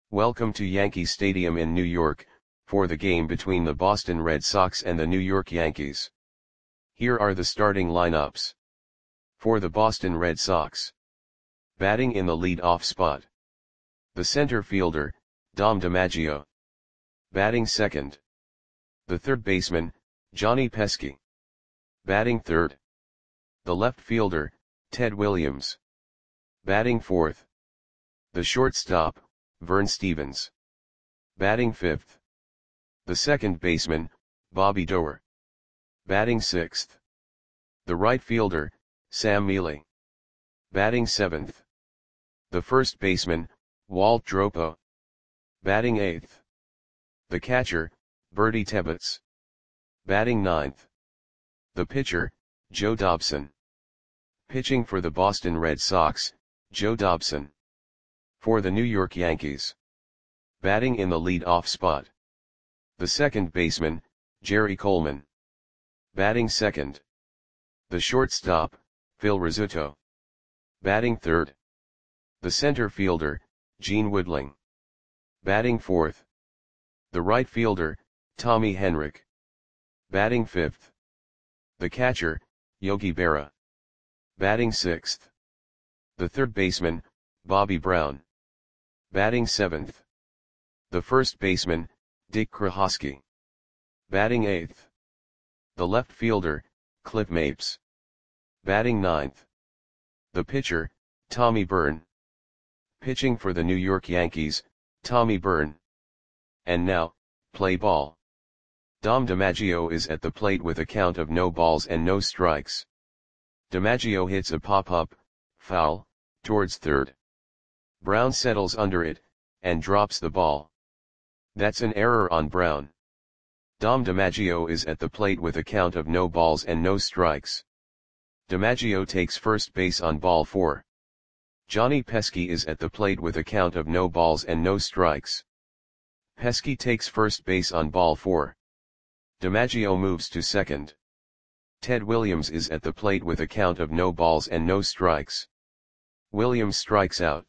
Welcome to Yankee Stadium in New York, for the game between the Boston Red Sox and the New York Yankees. Here are the starting lineups. For the Boston Red Sox. Batting in the lead-off spot. The center fielder, Dom DiMaggio. Batting second. The third baseman, Johnny Pesky. Batting third. The left fielder, Ted Williams. Batting fourth. The shortstop, Vern Stephens. Batting fifth. The second baseman, Bobby Doerr. Batting sixth. The right fielder, Sam Mele. Batting seventh. The first baseman, Walt Dropo. Batting eighth. The catcher, Bertie Tebbetts. Batting ninth. The pitcher, Joe Dobson. Pitching for the Boston Red Sox, Joe Dobson. For the New York Yankees. Batting in the lead-off spot. The second baseman, Jerry Coleman. Batting second. The shortstop, Phil Rizzuto. Batting third. The center fielder, Gene Woodling. Batting fourth. The right fielder, Tommy Henrich. Batting fifth. The catcher, Yogi Berra. Batting sixth. The third baseman, Bobby Brown. Batting seventh. The first baseman, Dick Krahoski. Batting eighth. The left fielder, Cliff Mapes. Batting ninth. The pitcher, Tommy Byrne. Pitching for the New York Yankees, Tommy Byrne. And now, play ball. Dom DiMaggio is at the plate with a count of no balls and no strikes. DiMaggio hits a pop-up, foul, towards third. Brown settles under it, and drops the ball. That's an error on Brown. Dom DiMaggio is at the plate with a count of no balls and no strikes. DiMaggio takes first base on ball 4. Johnny Pesky is at the plate with a count of no balls and no strikes. Pesky takes first base on ball 4. DiMaggio moves to second. Ted Williams is at the plate with a count of no balls and no strikes. Williams strikes out.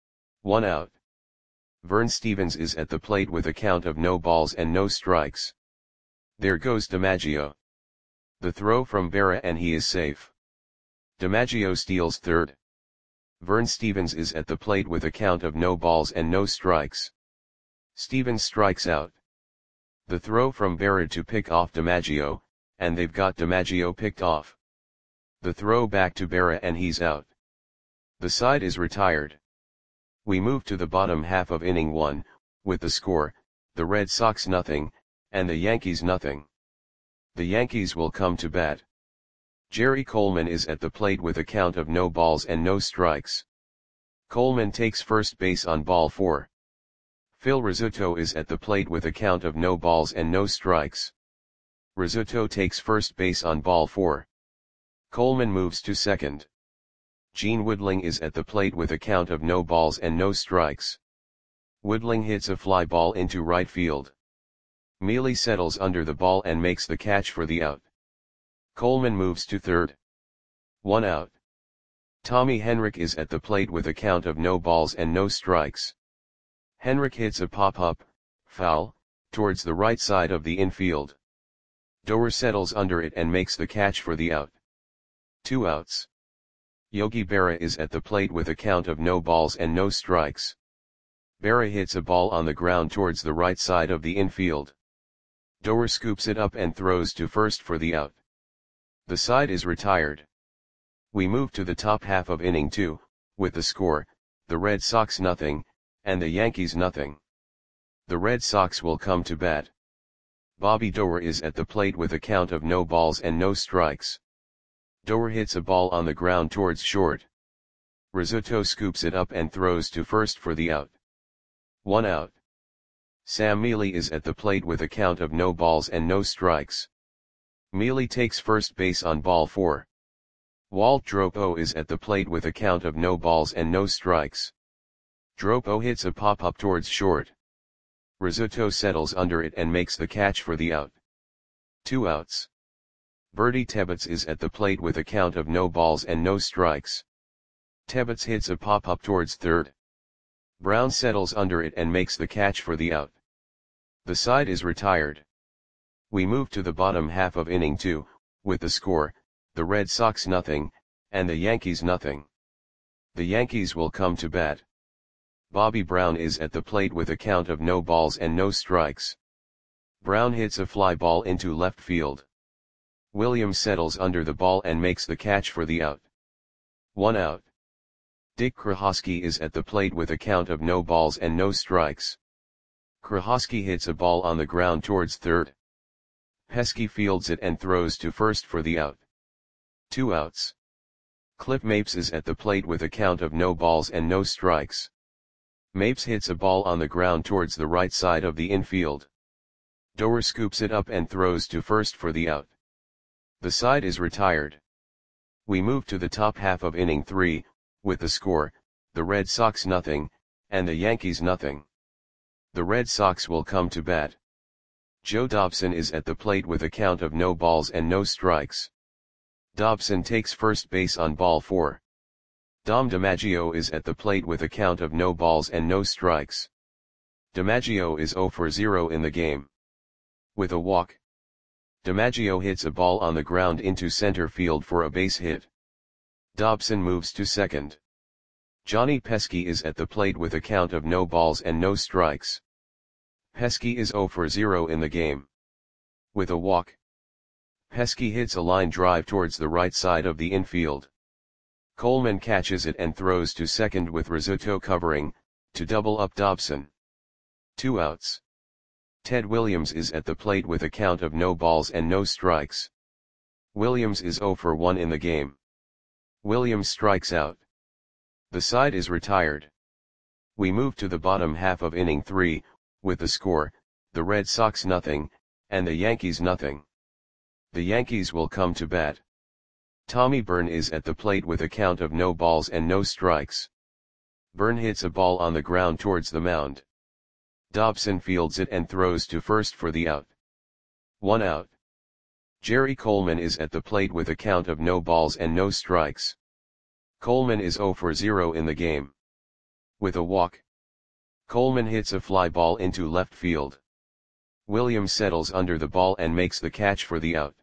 1 out. Vern Stephens is at the plate with a count of no balls and no strikes. There goes DiMaggio. The throw from Berra and he is safe. DiMaggio steals third. Vern Stephens is at the plate with a count of no balls and no strikes. Stephens strikes out. The throw from Berra to pick off DiMaggio, and they've got DiMaggio picked off. The throw back to Berra and he's out. The side is retired. We move to the bottom half of inning 1, with the score, the Red Sox nothing, and the Yankees nothing. The Yankees will come to bat. Jerry Coleman is at the plate with a count of no balls and no strikes. Coleman takes first base on ball 4. Phil Rizzuto is at the plate with a count of no balls and no strikes. Rizzuto takes first base on ball 4. Coleman moves to second. Gene Woodling is at the plate with a count of no balls and no strikes. Woodling hits a fly ball into right field. Mele settles under the ball and makes the catch for the out. Coleman moves to third. 1 out. Tommy Henrich is at the plate with a count of no balls and no strikes. Henrich hits a pop-up, foul, towards the right side of the infield. Doerr settles under it and makes the catch for the out. 2 outs. Yogi Berra is at the plate with a count of no balls and no strikes. Berra hits a ball on the ground towards the right side of the infield. Doerr scoops it up and throws to first for the out. The side is retired. We move to the top half of inning 2, with the score, the Red Sox nothing, and the Yankees nothing. The Red Sox will come to bat. Bobby Doerr is at the plate with a count of no balls and no strikes. Doerr hits a ball on the ground towards short. Rizzuto scoops it up and throws to first for the out. 1 out. Sam Mele is at the plate with a count of no balls and no strikes. Mele takes first base on ball 4. Walt Dropo is at the plate with a count of no balls and no strikes. Dropo hits a pop-up towards short. Rizzuto settles under it and makes the catch for the out. 2 outs. Bertie Tebbetts is at the plate with a count of no balls and no strikes. Tebbetts hits a pop-up towards third. Brown settles under it and makes the catch for the out. The side is retired. We move to the bottom half of inning 2, with the score, the Red Sox nothing, and the Yankees nothing. The Yankees will come to bat. Bobby Brown is at the plate with a count of no balls and no strikes. Brown hits a fly ball into left field. Williams settles under the ball and makes the catch for the out. 1 out. Dick Krahosky is at the plate with a count of no balls and no strikes. Krahosky hits a ball on the ground towards third. Pesky fields it and throws to first for the out. 2 outs. Cliff Mapes is at the plate with a count of no balls and no strikes. Mapes hits a ball on the ground towards the right side of the infield. Doer scoops it up and throws to first for the out. The side is retired. We move to the top half of inning 3, with the score, the Red Sox nothing, and the Yankees nothing. The Red Sox will come to bat. Joe Dobson is at the plate with a count of no balls and no strikes. Dobson takes first base on ball 4. Dom DiMaggio is at the plate with a count of no balls and no strikes. DiMaggio is 0 for 0 in the game. With a walk, DiMaggio hits a ball on the ground into center field for a base hit. Dobson moves to second. Johnny Pesky is at the plate with a count of no balls and no strikes. Pesky is 0 for 0 in the game. With a walk, Pesky hits a line drive towards the right side of the infield. Coleman catches it and throws to second with Rizzuto covering, to double up Dobson. 2 outs. Ted Williams is at the plate with a count of no balls and no strikes. Williams is 0 for 1 in the game. Williams strikes out. The side is retired. We move to the bottom half of inning 3, with the score, the Red Sox nothing, and the Yankees nothing. The Yankees will come to bat. Tommy Byrne is at the plate with a count of no balls and no strikes. Byrne hits a ball on the ground towards the mound. Dobson fields it and throws to first for the out. 1 out. Jerry Coleman is at the plate with a count of no balls and no strikes. Coleman is 0 for 0 in the game. With a walk, Coleman hits a fly ball into left field. Williams settles under the ball and makes the catch for the out.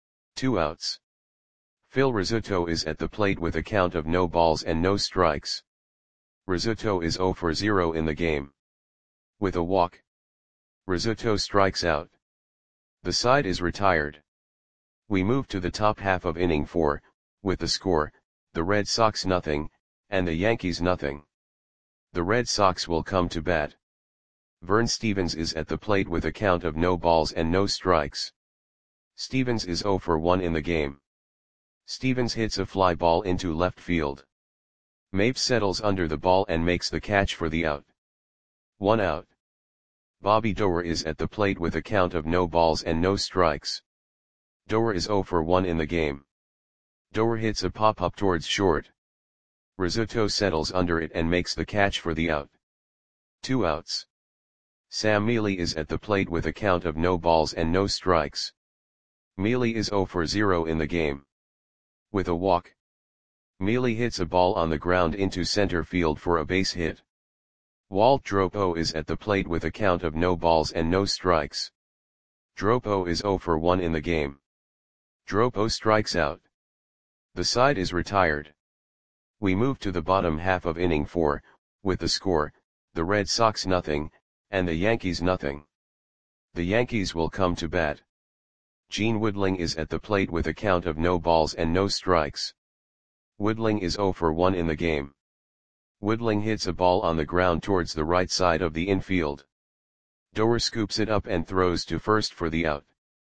2 outs. Phil Rizzuto is at the plate with a count of no balls and no strikes. Rizzuto is 0 for 0 in the game. With a walk, Rizzuto strikes out. The side is retired. We move to the top half of inning 4, with the score, the Red Sox nothing, and the Yankees nothing. The Red Sox will come to bat. Vern Stevens is at the plate with a count of no balls and no strikes. Stevens is 0 for 1 in the game. Stevens hits a fly ball into left field. Mapes settles under the ball and makes the catch for the out. 1 out. Bobby Doer is at the plate with a count of no balls and no strikes. Doer is 0 for 1 in the game. Doer hits a pop-up towards short. Rizzuto settles under it and makes the catch for the out. 2 outs. Sam Mealy is at the plate with a count of no balls and no strikes. Mealy is 0 for 0 in the game. With a walk, Mealy hits a ball on the ground into center field for a base hit. Walt Dropo is at the plate with a count of no balls and no strikes. Dropo is 0 for 1 in the game. Dropo strikes out. The side is retired. We move to the bottom half of inning 4, with the score, the Red Sox nothing, and the Yankees nothing. The Yankees will come to bat. Gene Woodling is at the plate with a count of no balls and no strikes. Woodling is 0 for 1 in the game. Woodling hits a ball on the ground towards the right side of the infield. Doer scoops it up and throws to first for the out.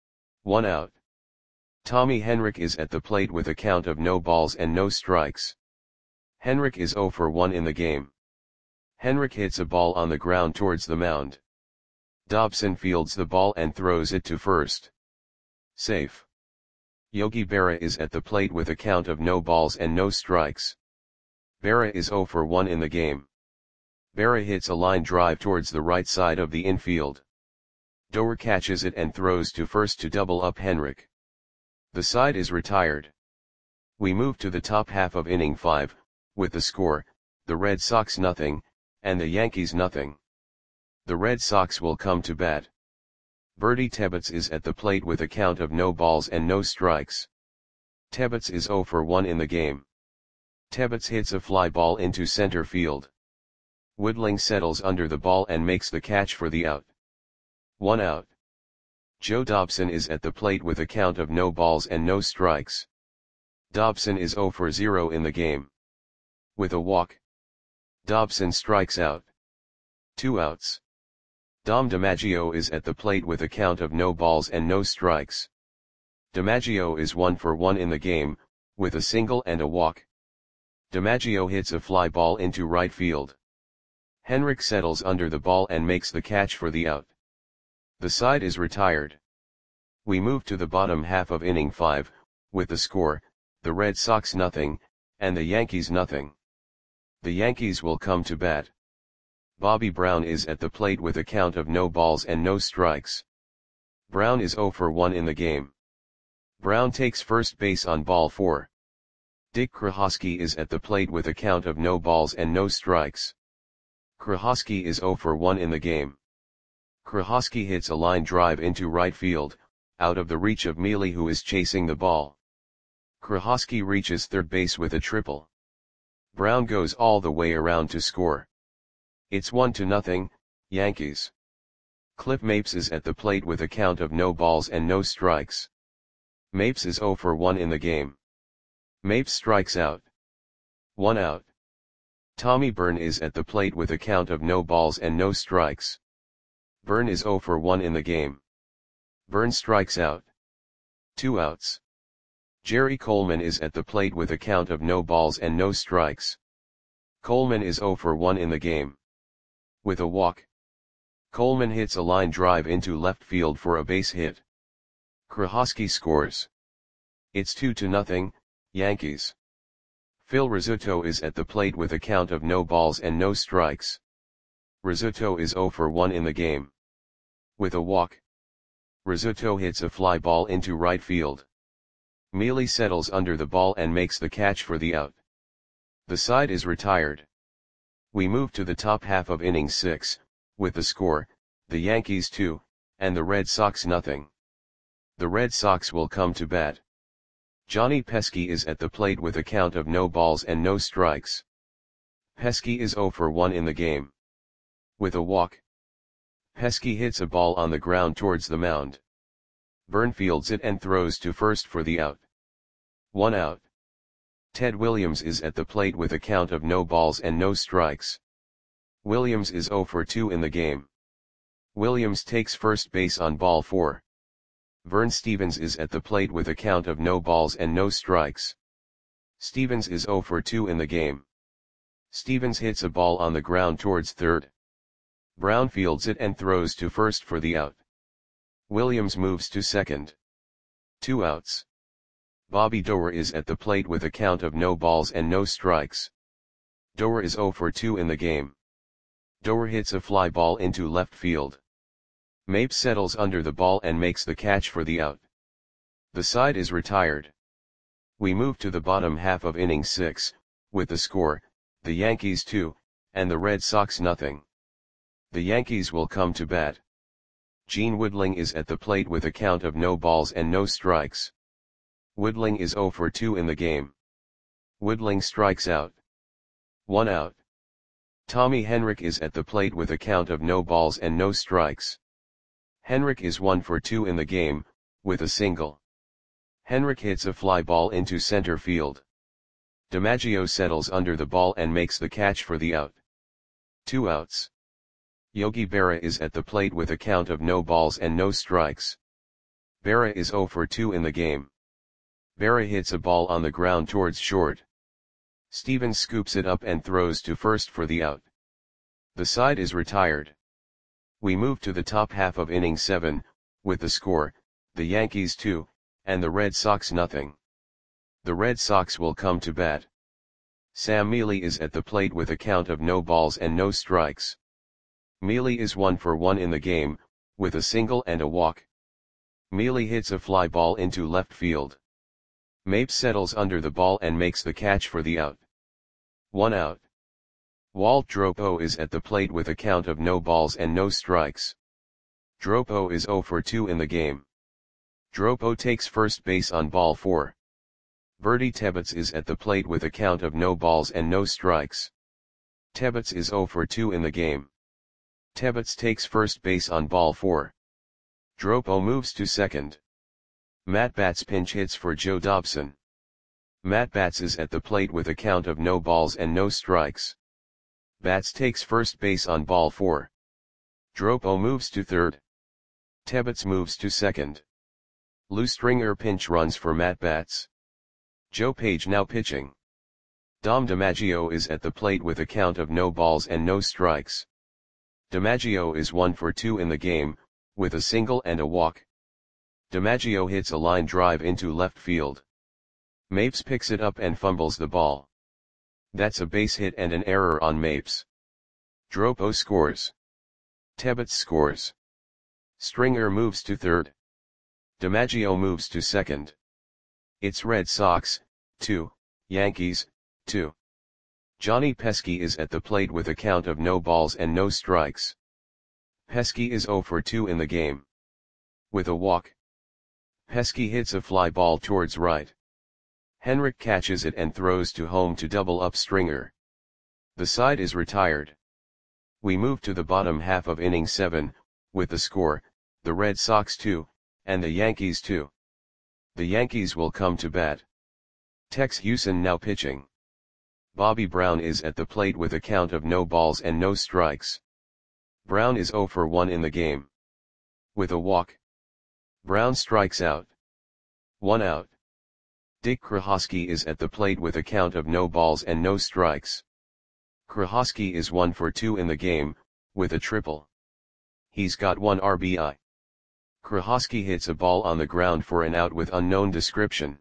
1 out. Tommy Henrich is at the plate with a count of no balls and no strikes. Henrich is 0 for 1 in the game. Henrich hits a ball on the ground towards the mound. Dobson fields the ball and throws it to first. Safe. Yogi Berra is at the plate with a count of no balls and no strikes. Berra is 0 for 1 in the game. Berra hits a line drive towards the right side of the infield. Doer catches it and throws to first to double up Henrich. The side is retired. We move to the top half of inning 5, with the score, the Red Sox nothing, and the Yankees nothing. The Red Sox will come to bat. Bertie Tebbetts is at the plate with a count of no balls and no strikes. Tebbetts is 0 for 1 in the game. Tebbetts hits a fly ball into center field. Woodling settles under the ball and makes the catch for the out. 1 out. Joe Dobson is at the plate with a count of no balls and no strikes. Dobson is 0 for 0 in the game. With a walk, Dobson strikes out. 2 outs. Dom DiMaggio is at the plate with a count of no balls and no strikes. DiMaggio is 1 for 1 in the game, with a single and a walk. DiMaggio hits a fly ball into right field. Henrik settles under the ball and makes the catch for the out. The side is retired. We move to the bottom half of inning 5, with the score, the Red Sox nothing, and the Yankees nothing. The Yankees will come to bat. Bobby Brown is at the plate with a count of no balls and no strikes. Brown is 0 for 1 in the game. Brown takes first base on ball 4. Dick Krahosky is at the plate with a count of no balls and no strikes. Krahosky is 0 for 1 in the game. Krahosky hits a line drive into right field, out of the reach of Mealy, who is chasing the ball. Krahosky reaches third base with a triple. Brown goes all the way around to score. It's 1-0, Yankees. Cliff Mapes is at the plate with a count of no balls and no strikes. Mapes is 0 for 1 in the game. Mapes strikes out. 1 out. Tommy Byrne is at the plate with a count of no balls and no strikes. Byrne is 0 for 1 in the game. Byrne strikes out. 2 outs. Jerry Coleman is at the plate with a count of no balls and no strikes. Coleman is 0 for 1 in the game. With a walk, Coleman hits a line drive into left field for a base hit. Krahosky scores. It's 2-0, Yankees. Phil Rizzuto is at the plate with a count of no balls and no strikes. Rizzuto is 0 for 1 in the game. With a walk, Rizzuto hits a fly ball into right field. Mealy settles under the ball and makes the catch for the out. The side is retired. We move to the top half of inning 6, with the score, the Yankees 2, and the Red Sox nothing. The Red Sox will come to bat. Johnny Pesky is at the plate with a count of no balls and no strikes. Pesky is 0 for 1 in the game. With a walk, Pesky hits a ball on the ground towards the mound. Byrne fields it and throws to first for the out. 1 out. Ted Williams is at the plate with a count of no balls and no strikes. Williams is 0 for 2 in the game. Williams takes first base on ball 4. Vern Stevens is at the plate with a count of no balls and no strikes. Stevens is 0 for 2 in the game. Stevens hits a ball on the ground towards third. Brown fields it and throws to first for the out. Williams moves to second. 2 outs. Bobby Doerr is at the plate with a count of no balls and no strikes. Doerr is 0 for 2 in the game. Doerr hits a fly ball into left field. Mapes settles under the ball and makes the catch for the out. The side is retired. We move to the bottom half of inning 6, with the score, the Yankees 2, and the Red Sox nothing. The Yankees will come to bat. Gene Woodling is at the plate with a count of no balls and no strikes. Woodling is 0 for 2 in the game. Woodling strikes out. 1 out. Tommy Henrik is at the plate with a count of no balls and no strikes. Henrik is 1 for 2 in the game, with a single. Henrik hits a fly ball into center field. DiMaggio settles under the ball and makes the catch for the out. 2 outs. Yogi Berra is at the plate with a count of no balls and no strikes. Berra is 0 for 2 in the game. Berra hits a ball on the ground towards short. Stevens scoops it up and throws to first for the out. The side is retired. We move to the top half of inning 7, with the score, the Yankees 2, and the Red Sox nothing. The Red Sox will come to bat. Sam Mealy is at the plate with a count of no balls and no strikes. Mealy is 1 for 1 in the game, with a single and a walk. Mealy hits a fly ball into left field. Mapes settles under the ball and makes the catch for the out. 1 out. Walt Dropo is at the plate with a count of no balls and no strikes. Dropo is 0 for 2 in the game. Dropo takes first base on ball 4. Bertie Tebbets is at the plate with a count of no balls and no strikes. Tebbets is 0 for 2 in the game. Tebbets takes first base on ball 4. Dropo moves to second. Matt Batts pinch hits for Joe Dobson. Matt Batts is at the plate with a count of no balls and no strikes. Batts takes first base on ball 4. Dropo moves to third. Tebbets moves to second. Lou Stringer pinch runs for Matt Batts. Joe Page now pitching. Dom DiMaggio is at the plate with a count of no balls and no strikes. DiMaggio is 1 for 2 in the game, with a single and a walk. DiMaggio hits a line drive into left field. Mapes picks it up and fumbles the ball. That's a base hit and an error on Mapes. Dropo scores. Tebbets scores. Stringer moves to third. DiMaggio moves to second. It's Red Sox, 2, Yankees, 2. Johnny Pesky is at the plate with a count of no balls and no strikes. Pesky is 0 for 2 in the game. With a walk. Pesky hits a fly ball towards right. Henrik catches it and throws to home to double up Stringer. The side is retired. We move to the bottom half of inning 7, with the score, the Red Sox 2, and the Yankees 2. The Yankees will come to bat. Tex Hewson now pitching. Bobby Brown is at the plate with a count of no balls and no strikes. Brown is 0 for 1 in the game. With a walk. Brown strikes out. 1 out. Dick Krahosky is at the plate with a count of no balls and no strikes. Krahosky is 1 for 2 in the game, with a triple. He's got 1 RBI. Krahosky hits a ball on the ground for an out with unknown description.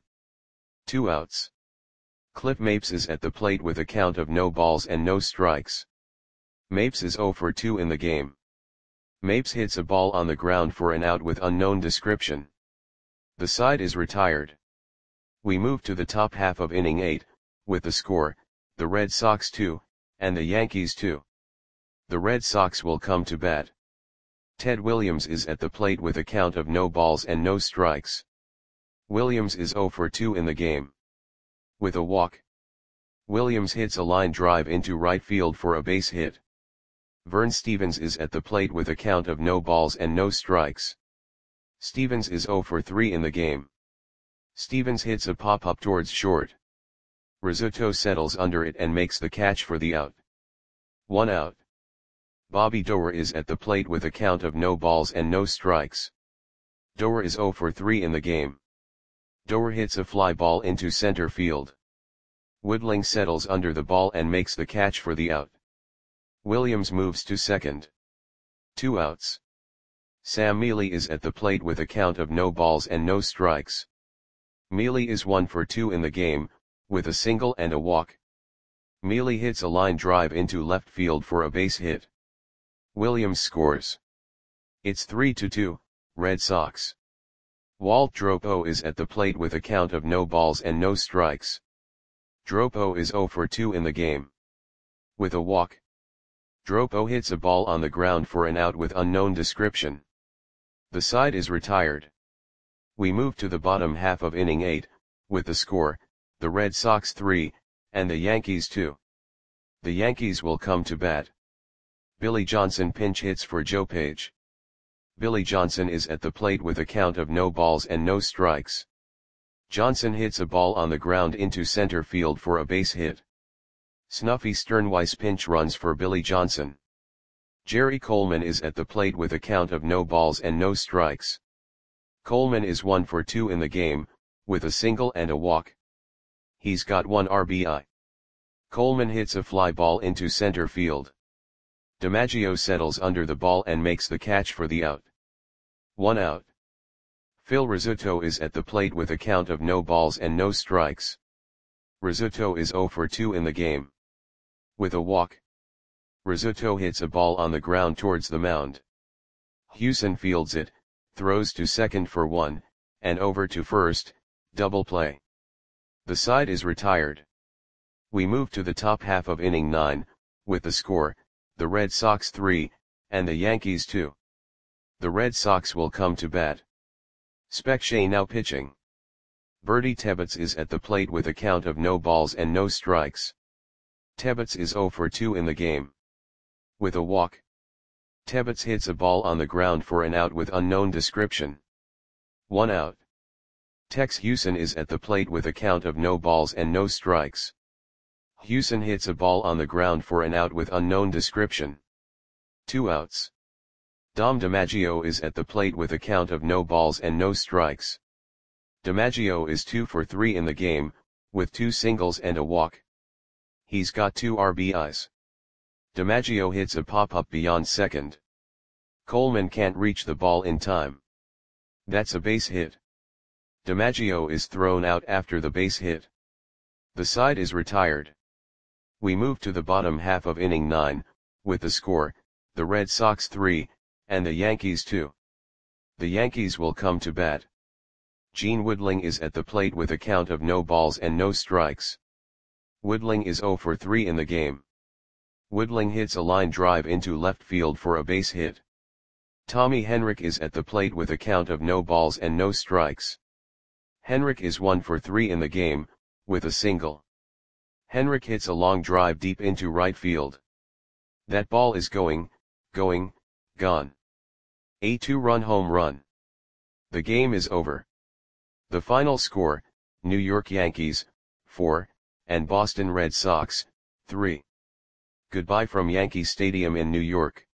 2 outs. Cliff Mapes is at the plate with a count of no balls and no strikes. Mapes is 0 for 2 in the game. Mapes hits a ball on the ground for an out with unknown description. The side is retired. We move to the top half of inning 8, with the score, the Red Sox 2, and the Yankees 2. The Red Sox will come to bat. Ted Williams is at the plate with a count of no balls and no strikes. Williams is 0 for 2 in the game. With a walk. Williams hits a line drive into right field for a base hit. Vern Stevens is at the plate with a count of no balls and no strikes. Stevens is 0 for 3 in the game. Stevens hits a pop-up towards short. Rizzuto settles under it and makes the catch for the out. 1 out. Bobby Doerr is at the plate with a count of no balls and no strikes. Doerr is 0 for 3 in the game. Doerr hits a fly ball into center field. Woodling settles under the ball and makes the catch for the out. Williams moves to second. 2 outs. Sam Mealy is at the plate with a count of no balls and no strikes. Mealy is 1 for 2 in the game, with a single and a walk. Mealy hits a line drive into left field for a base hit. Williams scores. It's 3-2, Red Sox. Walt Dropo is at the plate with a count of no balls and no strikes. Dropo is 0 for 2 in the game. With a walk. Dropo hits a ball on the ground for an out with unknown description. The side is retired. We move to the bottom half of inning 8, with the score, the Red Sox 3, and the Yankees 2. The Yankees will come to bat. Billy Johnson pinch hits for Joe Page. Billy Johnson is at the plate with a count of no balls and no strikes. Johnson hits a ball on the ground into center field for a base hit. Snuffy Sternweiss pinch runs for Billy Johnson. Jerry Coleman is at the plate with a count of no balls and no strikes. Coleman is 1 for 2 in the game, with a single and a walk. He's got 1 RBI. Coleman hits a fly ball into center field. DiMaggio settles under the ball and makes the catch for the out. 1 out. Phil Rizzuto is at the plate with a count of no balls and no strikes. Rizzuto is 0 for 2 in the game. With a walk. Rizzuto hits a ball on the ground towards the mound. Hewson fields it, throws to second for 1, and over to first, double play. The side is retired. We move to the top half of inning 9, with the score, the Red Sox 3, and the Yankees 2. The Red Sox will come to bat. Spec Shea now pitching. Bertie Tebbets is at the plate with a count of no balls and no strikes. Tebbets is 0 for 2 in the game. With a walk. Tebbets hits a ball on the ground for an out with unknown description. 1 out. Tex Hewson is at the plate with a count of no balls and no strikes. Hewson hits a ball on the ground for an out with unknown description. 2 outs. Dom DiMaggio is at the plate with a count of no balls and no strikes. DiMaggio is 2 for 3 in the game, with 2 singles and a walk. He's got 2 RBIs. DiMaggio hits a pop-up beyond second. Coleman can't reach the ball in time. That's a base hit. DiMaggio is thrown out after the base hit. The side is retired. We move to the bottom half of inning 9, with the score, the Red Sox 3, and the Yankees 2. The Yankees will come to bat. Gene Woodling is at the plate with a count of no balls and no strikes. Woodling is 0 for 3 in the game. Woodling hits a line drive into left field for a base hit. Tommy Henrich is at the plate with a count of no balls and no strikes. Henrich is 1 for 3 in the game, with a single. Henrich hits a long drive deep into right field. That ball is going, gone. A 2-run home run. The game is over. The final score, New York Yankees, 4, and Boston Red Sox, 3. Goodbye from Yankee Stadium in New York.